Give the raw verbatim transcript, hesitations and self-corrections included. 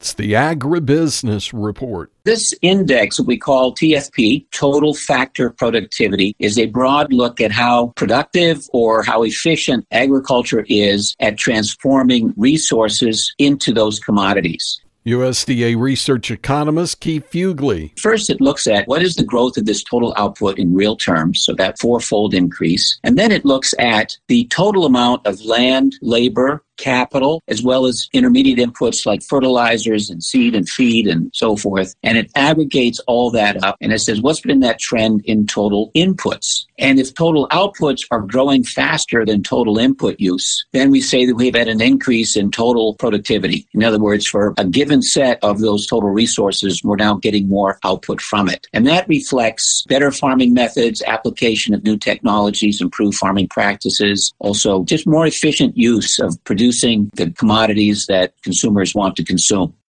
It's the Agribusiness Report. This index, what we call T F P, Total Factor Productivity, is a broad look at how productive or how efficient agriculture is at transforming resources into those commodities. U S D A research economist Keith Fugly. First, it looks at what is the growth of this total output in real terms, so that fourfold increase. And then it looks at the total amount of land, labor, capital, as well as intermediate inputs like fertilizers and seed and feed and so forth. And it aggregates all that up and it says, what's been that trend in total inputs? And if total outputs are growing faster than total input use, then we say that we've had an increase in total productivity. In other words, for a given set of those total resources, we're now getting more output from it. And that reflects better farming methods, application of new technologies, improved farming practices, also just more efficient use of producing the commodities that consumers want to consume.